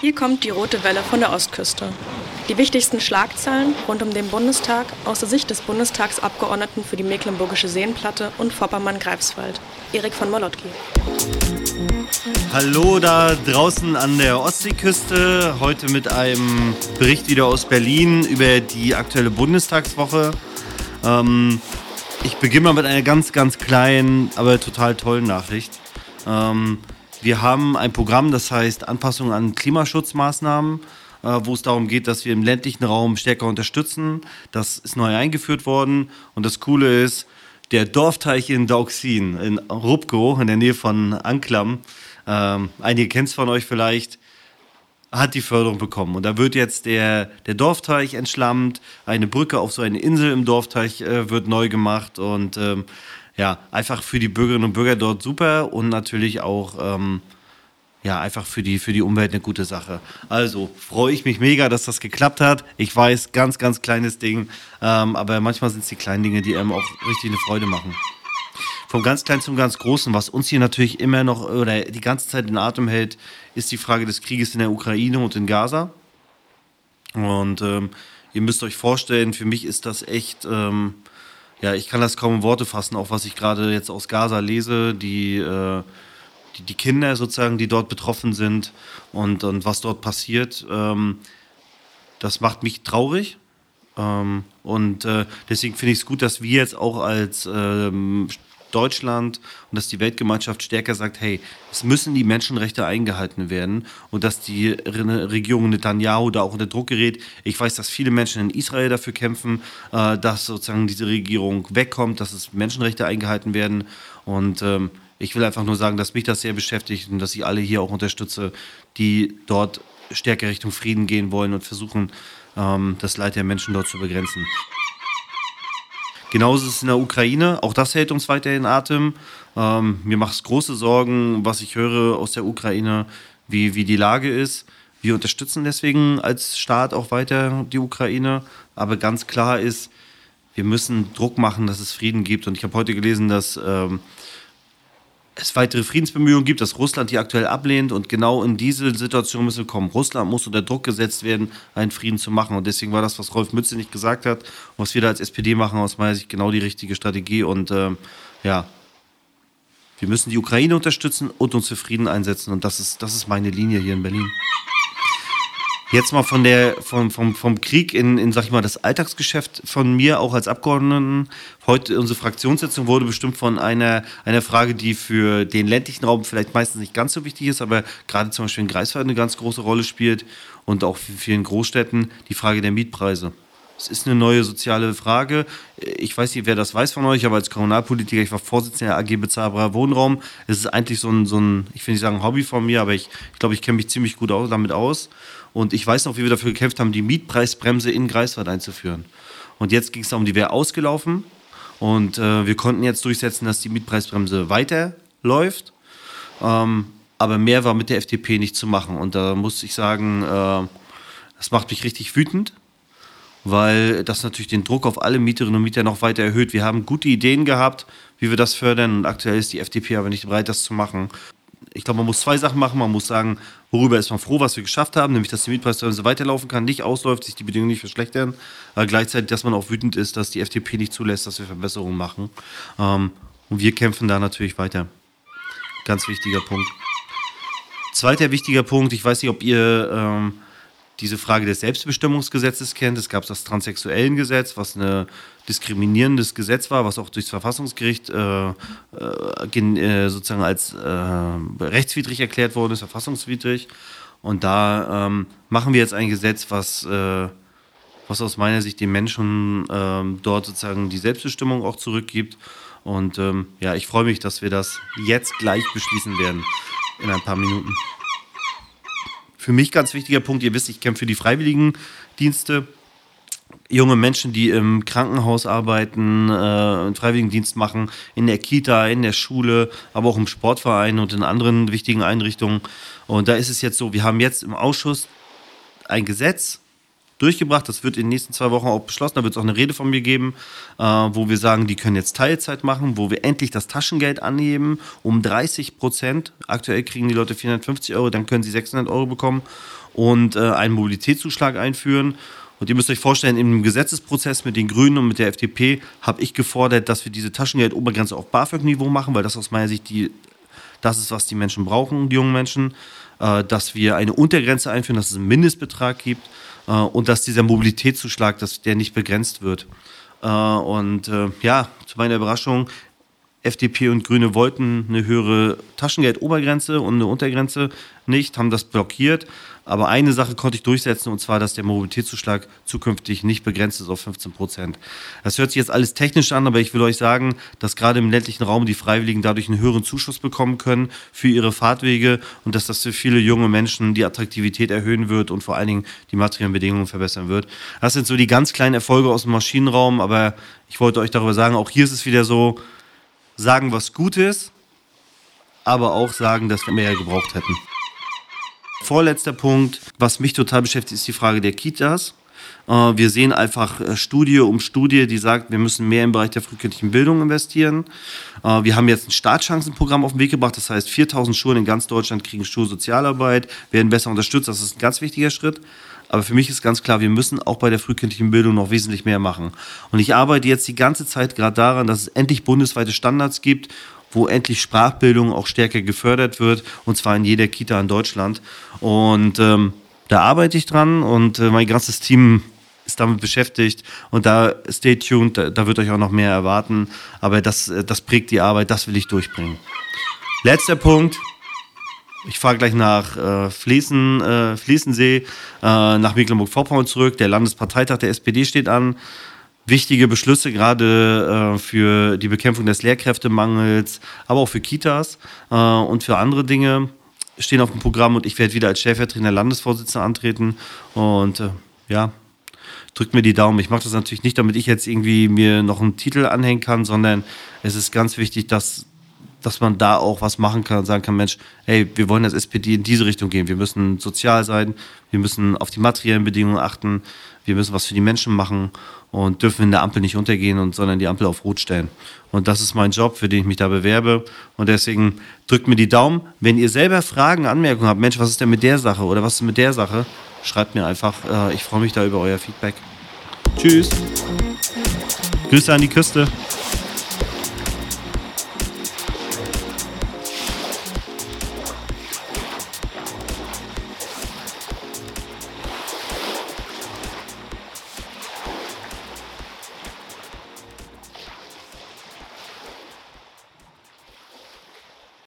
Hier kommt die rote Welle von der Ostküste. Die wichtigsten Schlagzeilen rund um den Bundestag aus der Sicht des Bundestagsabgeordneten für die Mecklenburgische Seenplatte und Vorpommern-Greifswald, Erik von Molotki. Hallo da draußen an der Ostseeküste, heute mit einem Bericht wieder aus Berlin über die aktuelle Bundestagswoche. Ich beginne mal mit einer ganz, ganz kleinen, aber total tollen Nachricht. Wir haben ein Programm, das heißt Anpassung an Klimaschutzmaßnahmen, wo es darum geht, dass wir im ländlichen Raum stärker unterstützen. Das ist neu eingeführt worden und das Coole ist, der Dorfteich in Dauxin, in Rupkow, in der Nähe von Anklam, einige kennen es von euch vielleicht, hat die Förderung bekommen. Und da wird jetzt der Dorfteich entschlammt, eine Brücke auf so eine Insel im Dorfteich wird neu gemacht und einfach für die Bürgerinnen und Bürger dort super und natürlich auch einfach für die Umwelt eine gute Sache. Also freue ich mich mega, dass das geklappt hat. Ich weiß, ganz, ganz kleines Ding, aber manchmal sind es die kleinen Dinge, die einem auch richtig eine Freude machen. Vom ganz Kleinen zum ganz Großen, was uns hier natürlich immer noch oder die ganze Zeit in Atem hält, ist die Frage des Krieges in der Ukraine und in Gaza. Und ihr müsst euch vorstellen, für mich ist das echt... ich kann das kaum in Worte fassen, auch was ich gerade jetzt aus Gaza lese, die Kinder sozusagen, die dort betroffen sind und was dort passiert, das macht mich traurig. Deswegen finde ich es gut, dass wir jetzt auch als Deutschland und dass die Weltgemeinschaft stärker sagt, hey, es müssen die Menschenrechte eingehalten werden und dass die Regierung Netanyahu da auch unter Druck gerät. Ich weiß, dass viele Menschen in Israel dafür kämpfen, dass sozusagen diese Regierung wegkommt, dass es Menschenrechte eingehalten werden und ich will einfach nur sagen, dass mich das sehr beschäftigt und dass ich alle hier auch unterstütze, die dort stärker Richtung Frieden gehen wollen und versuchen, das Leid der Menschen dort zu begrenzen. Genauso ist es in der Ukraine, auch das hält uns weiter in Atem. Mir macht es große Sorgen, was ich höre aus der Ukraine, wie die Lage ist. Wir unterstützen deswegen als Staat auch weiter die Ukraine, aber ganz klar ist, wir müssen Druck machen, dass es Frieden gibt. Und ich habe heute gelesen, dass es weitere Friedensbemühungen gibt, dass Russland die aktuell ablehnt und genau in diese Situation müssen wir kommen. Russland muss unter Druck gesetzt werden, einen Frieden zu machen und deswegen war das, was Rolf Mützenich gesagt hat und was wir da als SPD machen, aus meiner Sicht genau die richtige Strategie und wir müssen die Ukraine unterstützen und uns für Frieden einsetzen und das ist meine Linie hier in Berlin. Jetzt mal vom Krieg in sag ich mal, das Alltagsgeschäft von mir, auch als Abgeordneten. Heute, unsere Fraktionssitzung wurde bestimmt von einer Frage, die für den ländlichen Raum vielleicht meistens nicht ganz so wichtig ist, aber gerade zum Beispiel in Greifswald eine ganz große Rolle spielt und auch für vielen Großstädten, die Frage der Mietpreise. Es ist eine neue soziale Frage. Ich weiß nicht, wer das weiß von euch, aber als Kommunalpolitiker, ich war Vorsitzender der AG Bezahlbarer Wohnraum. Es ist eigentlich so ein ich will nicht sagen Hobby von mir, aber ich glaube, ich kenne mich ziemlich gut damit aus. Und ich weiß noch, wie wir dafür gekämpft haben, die Mietpreisbremse in Greifswald einzuführen. Und jetzt ging es darum, die wäre ausgelaufen. Und wir konnten jetzt durchsetzen, dass die Mietpreisbremse weiterläuft. Aber mehr war mit der FDP nicht zu machen. Und da muss ich sagen, das macht mich richtig wütend, weil das natürlich den Druck auf alle Mieterinnen und Mieter noch weiter erhöht. Wir haben gute Ideen gehabt, wie wir das fördern. Und aktuell ist die FDP aber nicht bereit, das zu machen. Ich glaube, man muss zwei Sachen machen. Man muss sagen, worüber ist man froh, was wir geschafft haben, nämlich, dass die Mietpreisbremse weiterlaufen kann, nicht ausläuft, sich die Bedingungen nicht verschlechtern, aber gleichzeitig, dass man auch wütend ist, dass die FDP nicht zulässt, dass wir Verbesserungen machen. Und wir kämpfen da natürlich weiter. Ganz wichtiger Punkt. Zweiter wichtiger Punkt, ich weiß nicht, ob ihr diese Frage des Selbstbestimmungsgesetzes kennt. Es gab das Transsexuellengesetz, was ein diskriminierendes Gesetz war, was auch durchs Verfassungsgericht sozusagen als rechtswidrig erklärt worden ist, verfassungswidrig. Und da machen wir jetzt ein Gesetz, was aus meiner Sicht den Menschen dort sozusagen die Selbstbestimmung auch zurückgibt. Und ich freue mich, dass wir das jetzt gleich beschließen werden in ein paar Minuten. Für mich ganz wichtiger Punkt, ihr wisst, ich kämpfe für die Freiwilligendienste. Junge Menschen, die im Krankenhaus arbeiten, einen Freiwilligendienst machen, in der Kita, in der Schule, aber auch im Sportverein und in anderen wichtigen Einrichtungen. Und da ist es jetzt so, wir haben jetzt im Ausschuss ein Gesetz durchgebracht, das wird in den nächsten 2 Wochen auch beschlossen, da wird es auch eine Rede von mir geben, wo wir sagen, die können jetzt Teilzeit machen, wo wir endlich das Taschengeld anheben um 30%. Aktuell kriegen die Leute 450 €, dann können sie 600 € bekommen. und einen Mobilitätszuschlag einführen. Und ihr müsst euch vorstellen, im Gesetzesprozess mit den Grünen und mit der FDP habe ich gefordert, dass wir diese Taschengeldobergrenze auf BAföG-Niveau machen, weil das aus meiner Sicht das ist, was die Menschen brauchen, die jungen Menschen. Dass wir eine Untergrenze einführen, dass es einen Mindestbetrag gibt und dass dieser Mobilitätszuschlag, dass der nicht begrenzt wird. Zu meiner Überraschung, FDP und Grüne wollten eine höhere Taschengeldobergrenze und eine Untergrenze nicht, haben das blockiert. Aber eine Sache konnte ich durchsetzen, und zwar, dass der Mobilitätszuschlag zukünftig nicht begrenzt ist auf 15%. Das hört sich jetzt alles technisch an, aber ich will euch sagen, dass gerade im ländlichen Raum die Freiwilligen dadurch einen höheren Zuschuss bekommen können für ihre Fahrtwege und dass das für viele junge Menschen die Attraktivität erhöhen wird und vor allen Dingen die materiellen Bedingungen verbessern wird. Das sind so die ganz kleinen Erfolge aus dem Maschinenraum, aber ich wollte euch darüber sagen, auch hier ist es wieder so, sagen, was gut ist, aber auch sagen, dass wir mehr gebraucht hätten. Vorletzter Punkt, was mich total beschäftigt, ist die Frage der Kitas. Wir sehen einfach Studie um Studie, die sagt, wir müssen mehr im Bereich der frühkindlichen Bildung investieren. Wir haben jetzt ein Startchancenprogramm auf den Weg gebracht, das heißt 4.000 Schulen in ganz Deutschland kriegen Schulsozialarbeit, werden besser unterstützt, das ist ein ganz wichtiger Schritt. Aber für mich ist ganz klar, wir müssen auch bei der frühkindlichen Bildung noch wesentlich mehr machen. Und ich arbeite jetzt die ganze Zeit gerade daran, dass es endlich bundesweite Standards gibt, wo endlich Sprachbildung auch stärker gefördert wird, und zwar in jeder Kita in Deutschland. Und da arbeite ich dran und mein ganzes Team ist damit beschäftigt. Und da, stay tuned, da wird euch auch noch mehr erwarten. Aber das prägt die Arbeit, das will ich durchbringen. Letzter Punkt. Ich fahre gleich nach Fließensee, nach Mecklenburg-Vorpommern zurück. Der Landesparteitag der SPD steht an. Wichtige Beschlüsse, gerade für die Bekämpfung des Lehrkräftemangels, aber auch für Kitas und für andere Dinge stehen auf dem Programm. Und ich werde wieder als stellvertretender Landesvorsitzender antreten. Und drückt mir die Daumen. Ich mache das natürlich nicht, damit ich jetzt irgendwie mir noch einen Titel anhängen kann, sondern es ist ganz wichtig, dass man da auch was machen kann und sagen kann, Mensch, hey, wir wollen als SPD in diese Richtung gehen. Wir müssen sozial sein, wir müssen auf die materiellen Bedingungen achten, wir müssen was für die Menschen machen und dürfen in der Ampel nicht untergehen, sondern die Ampel auf Rot stellen. Und das ist mein Job, für den ich mich da bewerbe. Und deswegen drückt mir die Daumen. Wenn ihr selber Fragen, Anmerkungen habt, Mensch, was ist denn mit der Sache oder was ist mit der Sache, schreibt mir einfach. Ich freue mich da über euer Feedback. Tschüss. Grüße an die Küste.